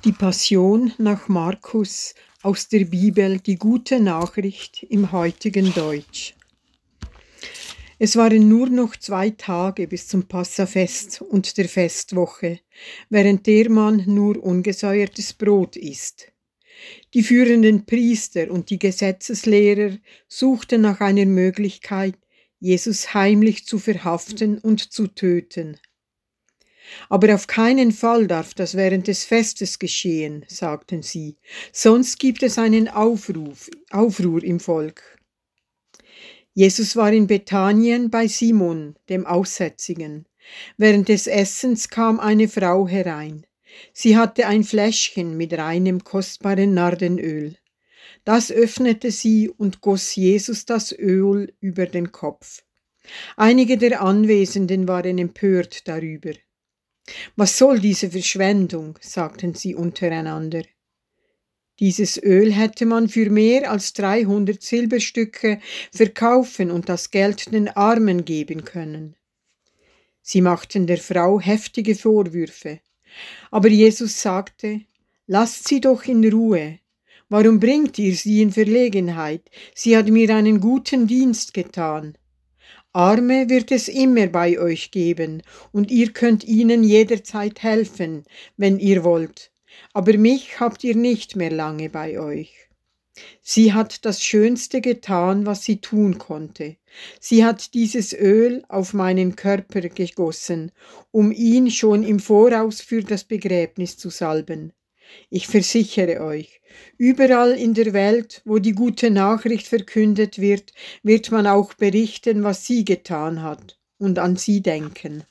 Die Passion nach Markus aus der Bibel, die gute Nachricht im heutigen Deutsch. Es waren nur noch 2 Tage bis zum Passafest und der Festwoche, während der man nur ungesäuertes Brot isst. Die führenden Priester und die Gesetzeslehrer suchten nach einer Möglichkeit, Jesus heimlich zu verhaften und zu töten. Aber auf keinen Fall darf das während des Festes geschehen, sagten sie, sonst gibt es einen Aufruhr im Volk. Jesus war in Bethanien bei Simon, dem Aussätzigen. Während des Essens kam eine Frau herein. Sie hatte ein Fläschchen mit reinem, kostbaren Nardenöl. Das öffnete sie und goss Jesus das Öl über den Kopf. Einige der Anwesenden waren empört darüber. »Was soll diese Verschwendung?«, sagten sie untereinander. Dieses Öl hätte man für mehr als 300 Silberstücke verkaufen und das Geld den Armen geben können. Sie machten der Frau heftige Vorwürfe. Aber Jesus sagte, »Lasst sie doch in Ruhe. Warum bringt ihr sie in Verlegenheit? Sie hat mir einen guten Dienst getan. Arme wird es immer bei euch geben, und ihr könnt ihnen jederzeit helfen, wenn ihr wollt. Aber mich habt ihr nicht mehr lange bei euch.« Sie hat das Schönste getan, was sie tun konnte. Sie hat dieses Öl auf meinen Körper gegossen, um ihn schon im Voraus für das Begräbnis zu salben. Ich versichere euch, überall in der Welt, wo die gute Nachricht verkündet wird, wird man auch berichten, was sie getan hat und an sie denken.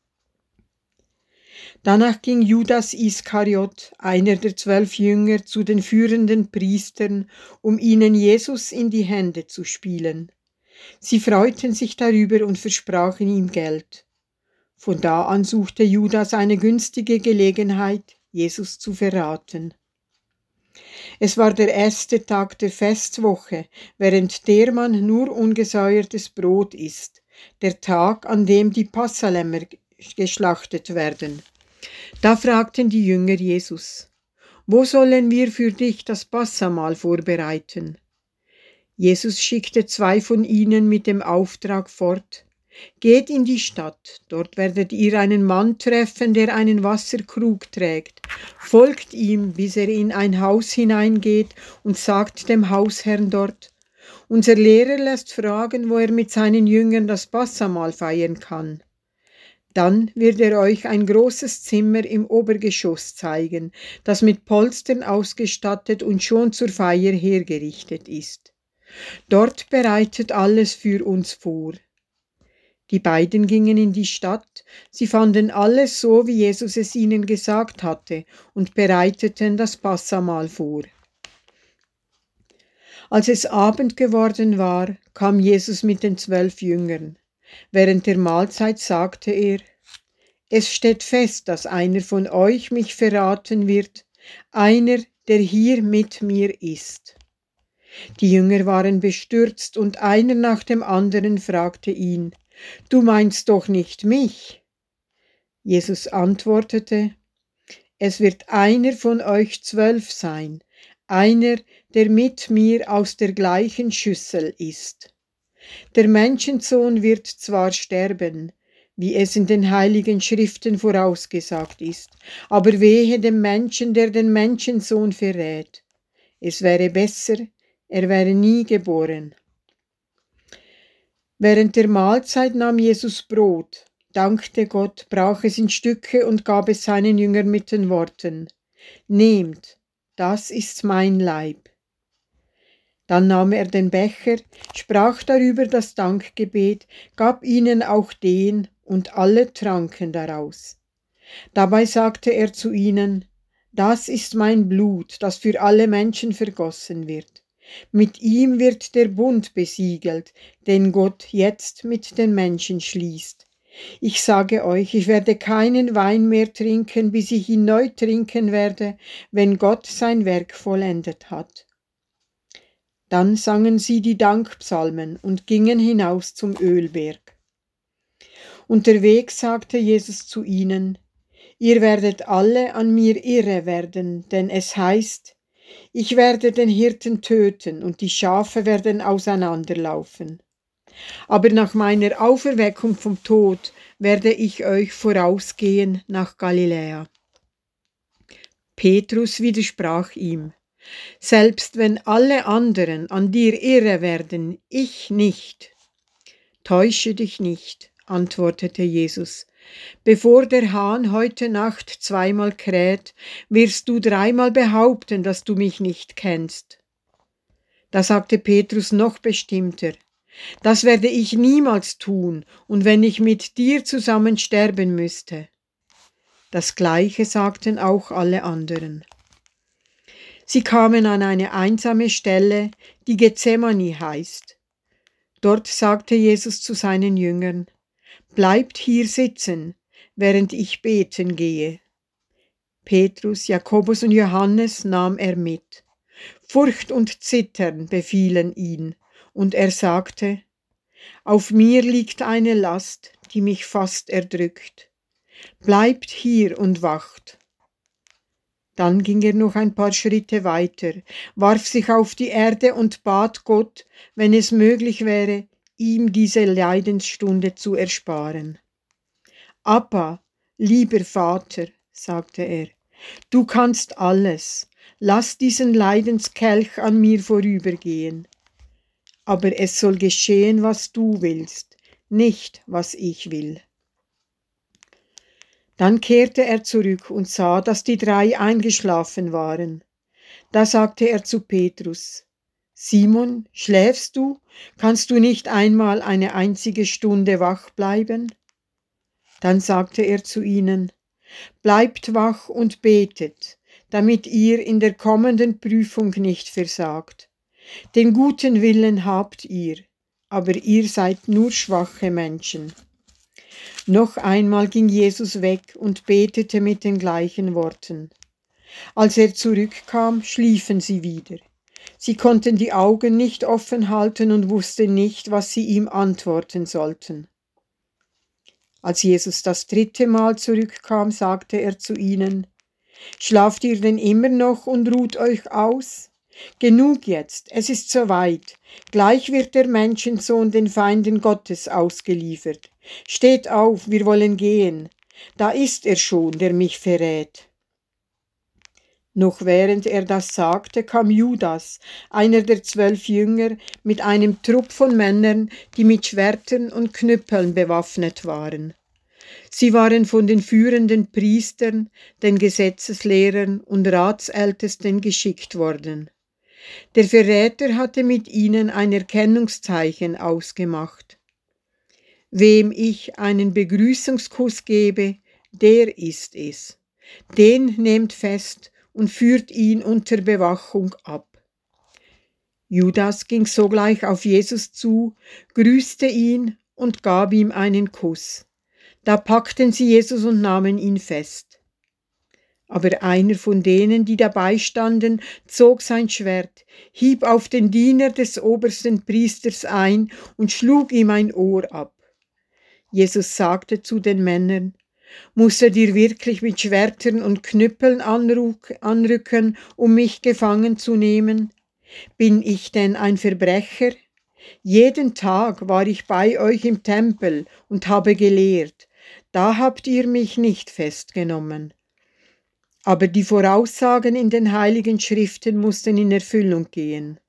Danach ging Judas Iskariot, einer der 12 Jünger, zu den führenden Priestern, um ihnen Jesus in die Hände zu spielen. Sie freuten sich darüber und versprachen ihm Geld. Von da an suchte Judas eine günstige Gelegenheit, Jesus zu verraten. Es war der erste Tag der Festwoche, während der man nur ungesäuertes Brot isst, der Tag, an dem die Passalämmer geschlachtet werden. Da fragten die Jünger Jesus, »Wo sollen wir für dich das Passamahl vorbereiten?« Jesus schickte 2 von ihnen mit dem Auftrag fort, »Geht in die Stadt, dort werdet ihr einen Mann treffen, der einen Wasserkrug trägt. Folgt ihm, bis er in ein Haus hineingeht und sagt dem Hausherrn dort, unser Lehrer lässt fragen, wo er mit seinen Jüngern das Passamahl feiern kann. Dann wird er euch ein großes Zimmer im Obergeschoss zeigen, das mit Polstern ausgestattet und schon zur Feier hergerichtet ist. Dort bereitet alles für uns vor.« Die beiden gingen in die Stadt, sie fanden alles so, wie Jesus es ihnen gesagt hatte, und bereiteten das Passamahl vor. Als es Abend geworden war, kam Jesus mit den 12 Jüngern. Während der Mahlzeit sagte er, »Es steht fest, dass einer von euch mich verraten wird, einer, der hier mit mir ist.« Die Jünger waren bestürzt und einer nach dem anderen fragte ihn, »Du meinst doch nicht mich?« Jesus antwortete, »Es wird einer von euch 12 sein, einer, der mit mir aus der gleichen Schüssel isst. Der Menschensohn wird zwar sterben, wie es in den heiligen Schriften vorausgesagt ist, aber wehe dem Menschen, der den Menschensohn verrät. Es wäre besser, er wäre nie geboren.« Während der Mahlzeit nahm Jesus Brot, dankte Gott, brach es in Stücke und gab es seinen Jüngern mit den Worten, »Nehmt, das ist mein Leib.« Dann nahm er den Becher, sprach darüber das Dankgebet, gab ihnen auch den, und alle tranken daraus. Dabei sagte er zu ihnen, »Das ist mein Blut, das für alle Menschen vergossen wird. Mit ihm wird der Bund besiegelt, den Gott jetzt mit den Menschen schließt. Ich sage euch, ich werde keinen Wein mehr trinken, bis ich ihn neu trinken werde, wenn Gott sein Werk vollendet hat.« Dann sangen sie die Dankpsalmen und gingen hinaus zum Ölberg. Unterwegs sagte Jesus zu ihnen, Ihr werdet alle an mir irre werden, denn es heißt, ich werde den Hirten töten und die Schafe werden auseinanderlaufen. Aber nach meiner Auferweckung vom Tod werde ich euch vorausgehen nach Galiläa. Petrus widersprach ihm: Selbst wenn alle anderen an dir irre werden, ich nicht. Täusche dich nicht, antwortete Jesus. Bevor der Hahn heute Nacht zweimal kräht, wirst du dreimal behaupten, dass du mich nicht kennst. Da sagte Petrus noch bestimmter: Das werde ich niemals tun, und wenn ich mit dir zusammen sterben müsste. Das Gleiche sagten auch alle anderen. Sie kamen an eine einsame Stelle, die Gethsemane heißt. Dort sagte Jesus zu seinen Jüngern: Bleibt hier sitzen, während ich beten gehe. Petrus, Jakobus und Johannes nahm er mit. Furcht und Zittern befielen ihn, und er sagte: Auf mir liegt eine Last, die mich fast erdrückt. Bleibt hier und wacht. Dann ging er noch ein paar Schritte weiter, warf sich auf die Erde und bat Gott, wenn es möglich wäre, ihm diese Leidensstunde zu ersparen. Abba, lieber Vater, sagte er, du kannst alles, lass diesen Leidenskelch an mir vorübergehen. Aber es soll geschehen, was du willst, nicht was ich will. Dann kehrte er zurück und sah, dass die drei eingeschlafen waren. Da sagte er zu Petrus: Simon, schläfst du? Kannst du nicht einmal eine einzige Stunde wach bleiben? Dann sagte er zu ihnen: Bleibt wach und betet, damit ihr in der kommenden Prüfung nicht versagt. Den guten Willen habt ihr, aber ihr seid nur schwache Menschen. Noch einmal ging Jesus weg und betete mit den gleichen Worten. Als er zurückkam, schliefen sie wieder. Sie konnten die Augen nicht offen halten und wussten nicht, was sie ihm antworten sollten. Als Jesus das dritte Mal zurückkam, sagte er zu ihnen: Schlaft ihr denn immer noch und ruht euch aus? Genug jetzt, es ist soweit. Gleich wird der Menschensohn den Feinden Gottes ausgeliefert. Steht auf, wir wollen gehen. Da ist er schon, der mich verrät. Noch während er das sagte, kam Judas, einer der 12 Jünger, mit einem Trupp von Männern, die mit Schwertern und Knüppeln bewaffnet waren. Sie waren von den führenden Priestern, den Gesetzeslehrern und Ratsältesten geschickt worden. Der Verräter hatte mit ihnen ein Erkennungszeichen ausgemacht. Wem ich einen Begrüßungskuss gebe, der ist es. Den nehmt fest und führt ihn unter Bewachung ab. Judas ging sogleich auf Jesus zu, grüßte ihn und gab ihm einen Kuss. Da packten sie Jesus und nahmen ihn fest. Aber einer von denen, die dabei standen, zog sein Schwert, hieb auf den Diener des obersten Priesters ein und schlug ihm ein Ohr ab. Jesus sagte zu den Männern: Musstet ihr wirklich mit Schwertern und Knüppeln anrücken, um mich gefangen zu nehmen? Bin ich denn ein Verbrecher? Jeden Tag war ich bei euch im Tempel und habe gelehrt. Da habt ihr mich nicht festgenommen. Aber die Voraussagen in den heiligen Schriften mussten in Erfüllung gehen.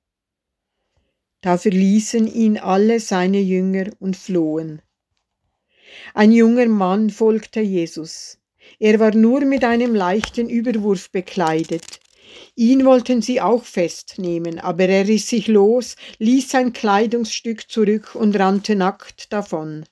Da verließen ihn alle seine Jünger und flohen. Ein junger Mann folgte Jesus. Er war nur mit einem leichten Überwurf bekleidet. Ihn wollten sie auch festnehmen, aber er riss sich los, ließ sein Kleidungsstück zurück und rannte nackt davon.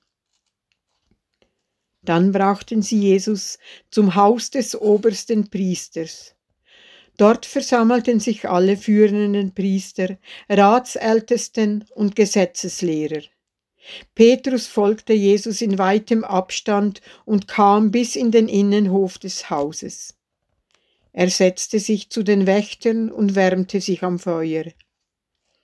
Dann brachten sie Jesus zum Haus des obersten Priesters. Dort versammelten sich alle führenden Priester, Ratsältesten und Gesetzeslehrer. Petrus folgte Jesus in weitem Abstand und kam bis in den Innenhof des Hauses. Er setzte sich zu den Wächtern und wärmte sich am Feuer.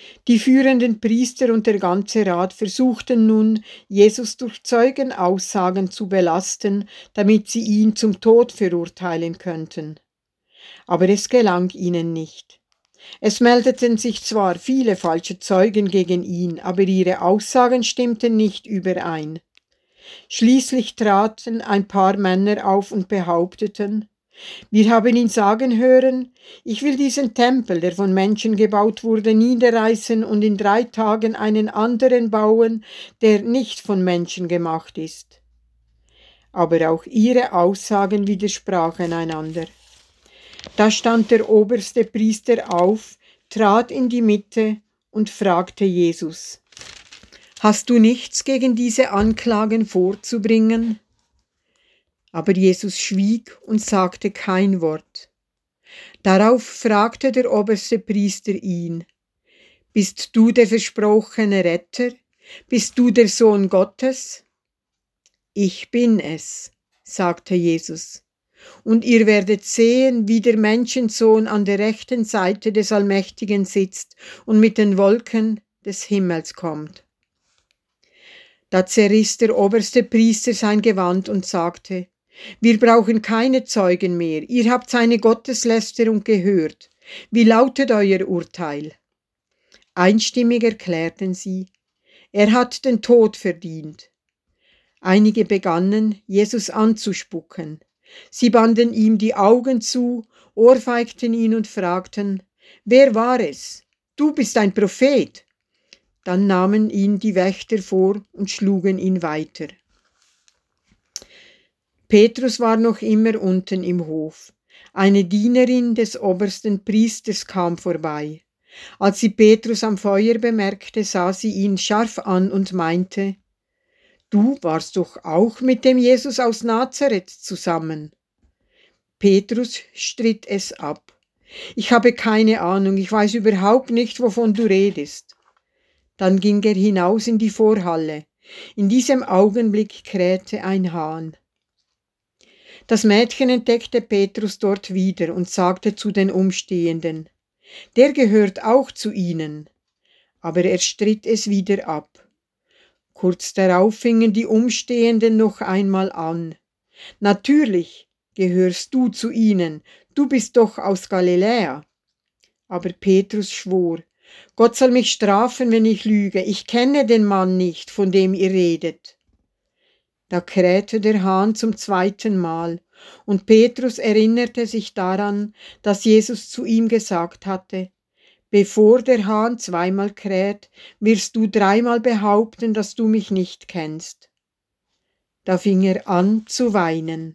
Die führenden Priester und der ganze Rat versuchten nun, Jesus durch Zeugenaussagen zu belasten, damit sie ihn zum Tod verurteilen könnten. Aber es gelang ihnen nicht. Es meldeten sich zwar viele falsche Zeugen gegen ihn, aber ihre Aussagen stimmten nicht überein. Schließlich traten ein paar Männer auf und behaupteten: Wir haben ihn sagen hören, ich will diesen Tempel, der von Menschen gebaut wurde, niederreißen und in 3 Tagen einen anderen bauen, der nicht von Menschen gemacht ist. Aber auch ihre Aussagen widersprachen einander. Da stand der oberste Priester auf, trat in die Mitte und fragte Jesus: Hast du nichts gegen diese Anklagen vorzubringen? Aber Jesus schwieg und sagte kein Wort. Darauf fragte der oberste Priester ihn: Bist du der versprochene Retter? Bist du der Sohn Gottes? Ich bin es, sagte Jesus. Und ihr werdet sehen, wie der Menschensohn an der rechten Seite des Allmächtigen sitzt und mit den Wolken des Himmels kommt. Da zerriss der oberste Priester sein Gewand und sagte: Wir brauchen keine Zeugen mehr, ihr habt seine Gotteslästerung gehört. Wie lautet euer Urteil? Einstimmig erklärten sie: Er hat den Tod verdient. Einige begannen, Jesus anzuspucken. Sie banden ihm die Augen zu, ohrfeigten ihn und fragten: Wer war es? Du bist ein Prophet. Dann nahmen ihn die Wächter vor und schlugen ihn weiter. Petrus war noch immer unten im Hof. Eine Dienerin des obersten Priesters kam vorbei. Als sie Petrus am Feuer bemerkte, sah sie ihn scharf an und meinte: Du warst doch auch mit dem Jesus aus Nazareth zusammen. Petrus stritt es ab. Ich habe keine Ahnung, ich weiß überhaupt nicht, wovon du redest. Dann ging er hinaus in die Vorhalle. In diesem Augenblick krähte ein Hahn. Das Mädchen entdeckte Petrus dort wieder und sagte zu den Umstehenden: Der gehört auch zu ihnen. Aber er stritt es wieder ab. Kurz darauf fingen die Umstehenden noch einmal an: Natürlich gehörst du zu ihnen, du bist doch aus Galiläa. Aber Petrus schwor: Gott soll mich strafen, wenn ich lüge, ich kenne den Mann nicht, von dem ihr redet. Da krähte der Hahn zum 2. Mal, und Petrus erinnerte sich daran, dass Jesus zu ihm gesagt hatte: Bevor der Hahn 2-mal kräht, wirst du 3-mal behaupten, dass du mich nicht kennst. Da fing er an zu weinen.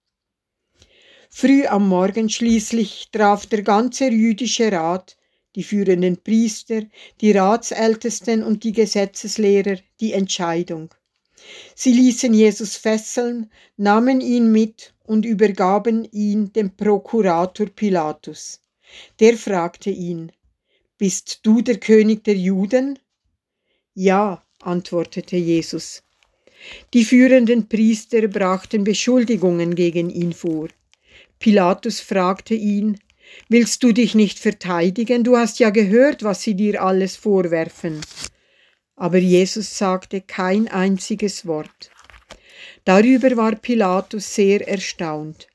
Früh am Morgen schließlich traf der ganze jüdische Rat, die führenden Priester, die Ratsältesten und die Gesetzeslehrer, die Entscheidung. Sie ließen Jesus fesseln, nahmen ihn mit und übergaben ihn dem Prokurator Pilatus. Der fragte ihn: Bist du der König der Juden? Ja, antwortete Jesus. Die führenden Priester brachten Beschuldigungen gegen ihn vor. Pilatus fragte ihn: Willst du dich nicht verteidigen? Du hast ja gehört, was sie dir alles vorwerfen. Aber Jesus sagte kein einziges Wort. Darüber war Pilatus sehr erstaunt.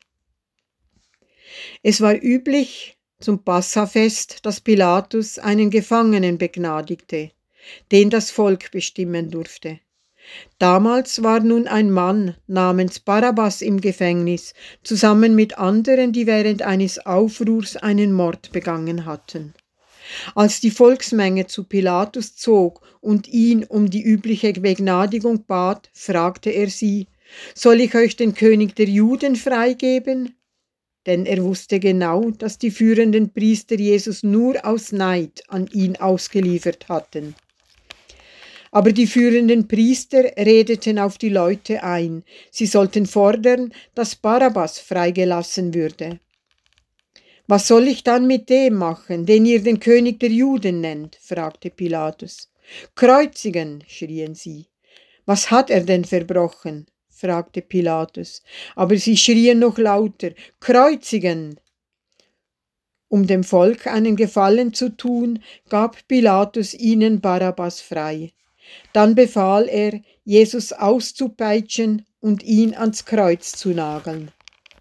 Es war üblich zum Passafest, dass Pilatus einen Gefangenen begnadigte, den das Volk bestimmen durfte. Damals war nun ein Mann namens Barabbas im Gefängnis, zusammen mit anderen, die während eines Aufruhrs einen Mord begangen hatten. Als die Volksmenge zu Pilatus zog und ihn um die übliche Begnadigung bat, fragte er sie: Soll ich euch den König der Juden freigeben? Denn er wusste genau, dass die führenden Priester Jesus nur aus Neid an ihn ausgeliefert hatten. Aber die führenden Priester redeten auf die Leute ein, sie sollten fordern, dass Barabbas freigelassen würde. Was soll ich dann mit dem machen, den ihr den König der Juden nennt? Fragte Pilatus. Kreuzigen, schrien sie. Was hat er denn verbrochen? Fragte Pilatus. Aber sie schrien noch lauter: Kreuzigen! Um dem Volk einen Gefallen zu tun, gab Pilatus ihnen Barabbas frei. Dann befahl er, Jesus auszupeitschen und ihn ans Kreuz zu nageln.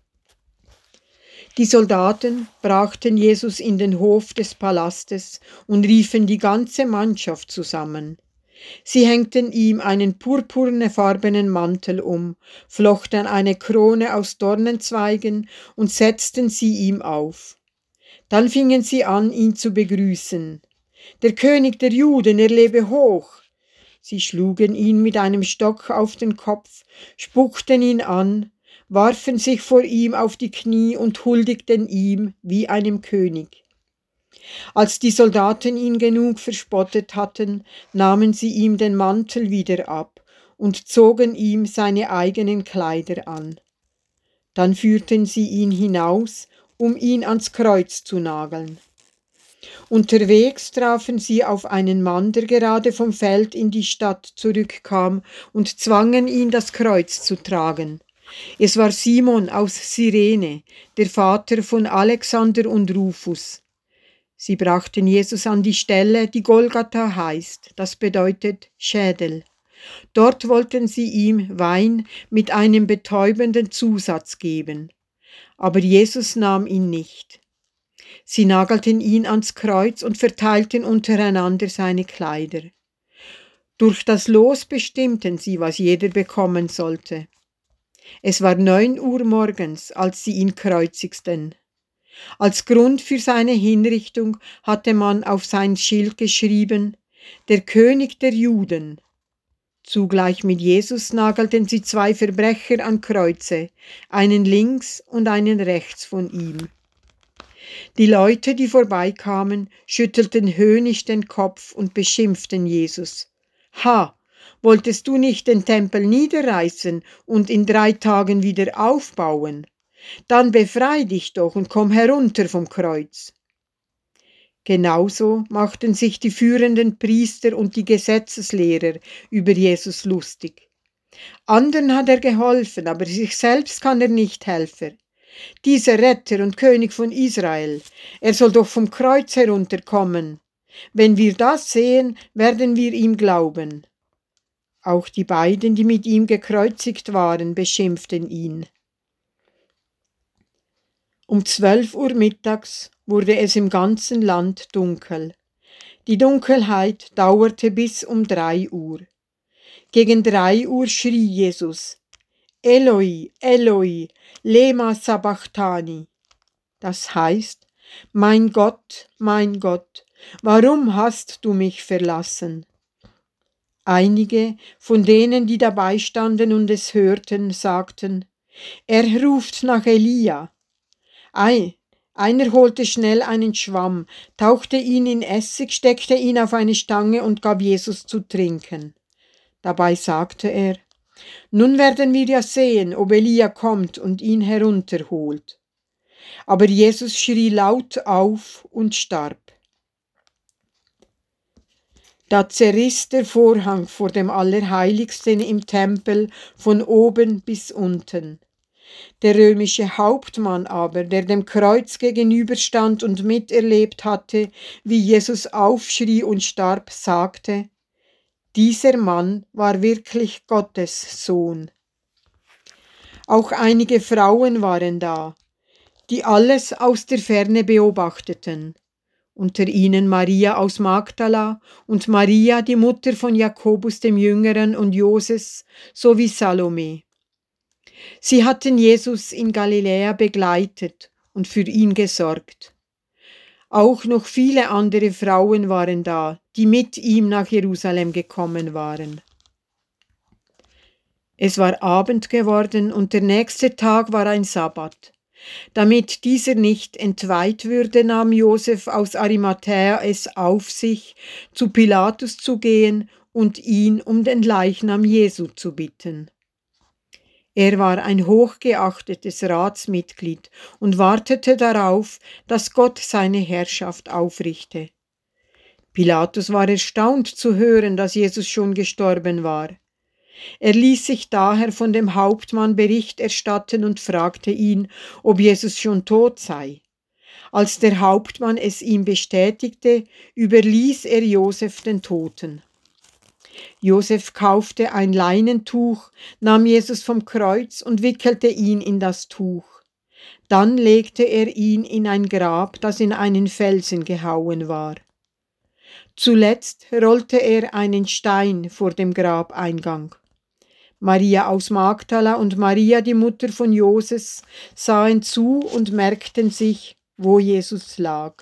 Die Soldaten brachten Jesus in den Hof des Palastes und riefen die ganze Mannschaft zusammen. Sie hängten ihm einen purpurnefarbenen Mantel um, flochten eine Krone aus Dornenzweigen und setzten sie ihm auf. Dann fingen sie an, ihn zu begrüßen. Der König der Juden, er lebe hoch! Sie schlugen ihn mit einem Stock auf den Kopf, spuckten ihn an, warfen sich vor ihm auf die Knie und huldigten ihm wie einem König. Als die Soldaten ihn genug verspottet hatten, nahmen sie ihm den Mantel wieder ab und zogen ihm seine eigenen Kleider an. Dann führten sie ihn hinaus, um ihn ans Kreuz zu nageln. Unterwegs trafen sie auf einen Mann, der gerade vom Feld in die Stadt zurückkam, und zwangen ihn, das Kreuz zu tragen. Es war Simon aus Cyrene, der Vater von Alexander und Rufus. Sie brachten Jesus an die Stelle, die Golgatha heißt, das bedeutet Schädel. Dort wollten sie ihm Wein mit einem betäubenden Zusatz geben. Aber Jesus nahm ihn nicht. Sie nagelten ihn ans Kreuz und verteilten untereinander seine Kleider. Durch das Los bestimmten sie, was jeder bekommen sollte. Es war 9 Uhr morgens, als sie ihn kreuzigten. Als Grund für seine Hinrichtung hatte man auf sein Schild geschrieben: Der König der Juden. Zugleich mit Jesus nagelten sie 2 Verbrecher an Kreuze, einen links und einen rechts von ihm. Die Leute, die vorbeikamen, schüttelten höhnisch den Kopf und beschimpften Jesus. Ha, wolltest du nicht den Tempel niederreißen und in 3 Tagen wieder aufbauen? Dann befrei dich doch und komm herunter vom Kreuz. Genauso machten sich die führenden Priester und die Gesetzeslehrer über Jesus lustig. Anderen hat er geholfen, aber sich selbst kann er nicht helfen. Dieser Retter und König von Israel, er soll doch vom Kreuz herunterkommen. Wenn wir das sehen, werden wir ihm glauben. Auch die beiden, die mit ihm gekreuzigt waren, beschimpften ihn. Um 12 Uhr mittags wurde es im ganzen Land dunkel. Die Dunkelheit dauerte bis um 3 Uhr. Gegen 3 Uhr schrie Jesus: Eloi, Eloi, lema sabachthani. Das heißt: mein Gott, warum hast du mich verlassen? Einige von denen, die dabei standen und es hörten, sagten: Er ruft nach Elia. Einer holte schnell einen Schwamm, tauchte ihn in Essig, steckte ihn auf eine Stange und gab Jesus zu trinken. Dabei sagte er: Nun werden wir ja sehen, ob Elia kommt und ihn herunterholt. Aber Jesus schrie laut auf und starb. Da zerriss der Vorhang vor dem Allerheiligsten im Tempel von oben bis unten. Der römische Hauptmann aber, der dem Kreuz gegenüberstand und miterlebt hatte, wie Jesus aufschrie und starb, sagte: Dieser Mann war wirklich Gottes Sohn. Auch einige Frauen waren da, die alles aus der Ferne beobachteten. Unter ihnen Maria aus Magdala und Maria, die Mutter von Jakobus dem Jüngeren und Joses, sowie Salome. Sie hatten Jesus in Galiläa begleitet und für ihn gesorgt. Auch noch viele andere Frauen waren da, die mit ihm nach Jerusalem gekommen waren. Es war Abend geworden und der nächste Tag war ein Sabbat. Damit dieser nicht entweiht würde, nahm Josef aus Arimathäa es auf sich, zu Pilatus zu gehen und ihn um den Leichnam Jesu zu bitten. Er war ein hochgeachtetes Ratsmitglied und wartete darauf, dass Gott seine Herrschaft aufrichte. Pilatus war erstaunt zu hören, dass Jesus schon gestorben war. Er ließ sich daher von dem Hauptmann Bericht erstatten und fragte ihn, ob Jesus schon tot sei. Als der Hauptmann es ihm bestätigte, überließ er Josef den Toten. Josef kaufte ein Leinentuch, nahm Jesus vom Kreuz und wickelte ihn in das Tuch. Dann legte er ihn in ein Grab, das in einen Felsen gehauen war. Zuletzt rollte er einen Stein vor dem Grabeingang. Maria aus Magdala und Maria, die Mutter von Joses, sahen zu und merkten sich, wo Jesus lag.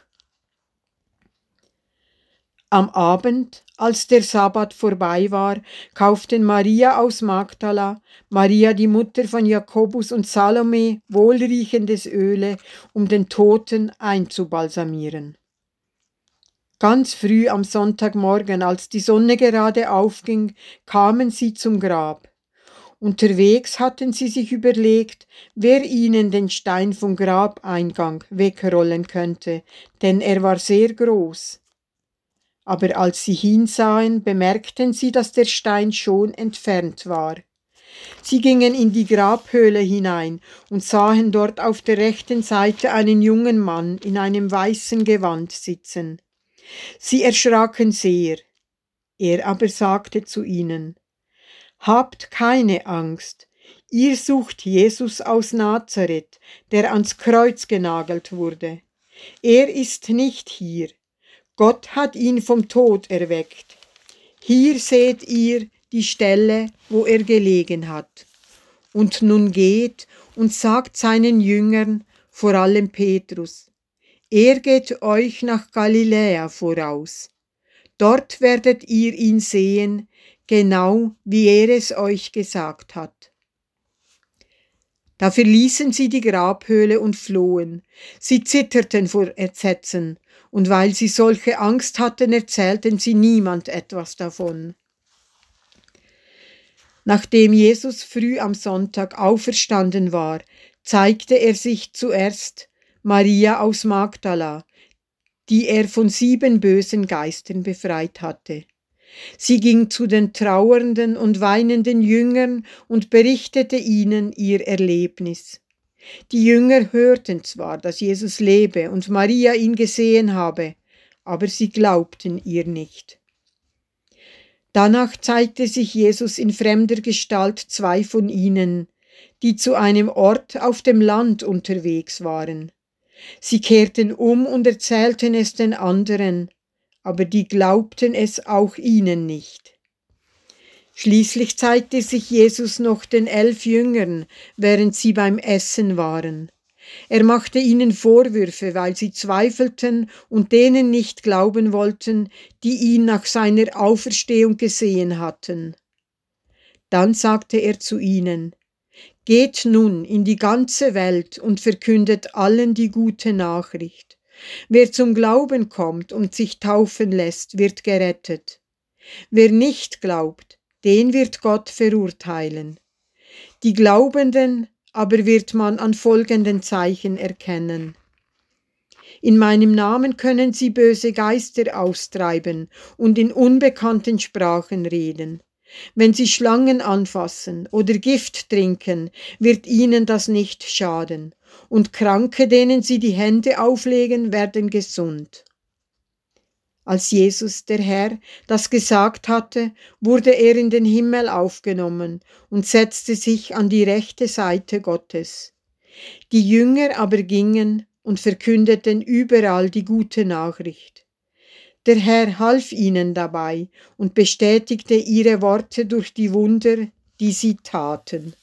Am Abend, als der Sabbat vorbei war, kauften Maria aus Magdala, Maria die Mutter von Jakobus und Salome wohlriechendes Öle, um den Toten einzubalsamieren. Ganz früh am Sonntagmorgen, als die Sonne gerade aufging, kamen sie zum Grab. Unterwegs hatten sie sich überlegt, wer ihnen den Stein vom Grabeingang wegrollen könnte, denn er war sehr groß. Aber als sie hinsahen, bemerkten sie, dass der Stein schon entfernt war. Sie gingen in die Grabhöhle hinein und sahen dort auf der rechten Seite einen jungen Mann in einem weißen Gewand sitzen. Sie erschraken sehr. Er aber sagte zu ihnen: Habt keine Angst, ihr sucht Jesus aus Nazareth, der ans Kreuz genagelt wurde. Er ist nicht hier. Gott hat ihn vom Tod erweckt. Hier seht ihr die Stelle, wo er gelegen hat. Und nun geht und sagt seinen Jüngern, vor allem Petrus, er geht euch nach Galiläa voraus. Dort werdet ihr ihn sehen, genau wie er es euch gesagt hat. Da verließen sie die Grabhöhle und flohen. Sie zitterten vor Entsetzen, und weil sie solche Angst hatten, erzählten sie niemand etwas davon. Nachdem Jesus früh am Sonntag auferstanden war, zeigte er sich zuerst Maria aus Magdala, die er von 7 bösen Geistern befreit hatte. Sie ging zu den trauernden und weinenden Jüngern und berichtete ihnen ihr Erlebnis. Die Jünger hörten zwar, dass Jesus lebe und Maria ihn gesehen habe, aber sie glaubten ihr nicht. Danach zeigte sich Jesus in fremder Gestalt 2 von ihnen, die zu einem Ort auf dem Land unterwegs waren. Sie kehrten um und erzählten es den anderen, aber die glaubten es auch ihnen nicht. Schließlich zeigte sich Jesus noch den 11 Jüngern, während sie beim Essen waren. Er machte ihnen Vorwürfe, weil sie zweifelten und denen nicht glauben wollten, die ihn nach seiner Auferstehung gesehen hatten. Dann sagte er zu ihnen: Geht nun in die ganze Welt und verkündet allen die gute Nachricht. Wer zum Glauben kommt und sich taufen lässt, wird gerettet. Wer nicht glaubt, den wird Gott verurteilen. Die Glaubenden aber wird man an folgenden Zeichen erkennen. In meinem Namen können sie böse Geister austreiben und in unbekannten Sprachen reden. Wenn sie Schlangen anfassen oder Gift trinken, wird ihnen das nicht schaden. Und Kranke, denen sie die Hände auflegen, werden gesund. Als Jesus, der Herr, das gesagt hatte, wurde er in den Himmel aufgenommen und setzte sich an die rechte Seite Gottes. Die Jünger aber gingen und verkündeten überall die gute Nachricht. Der Herr half ihnen dabei und bestätigte ihre Worte durch die Wunder, die sie taten.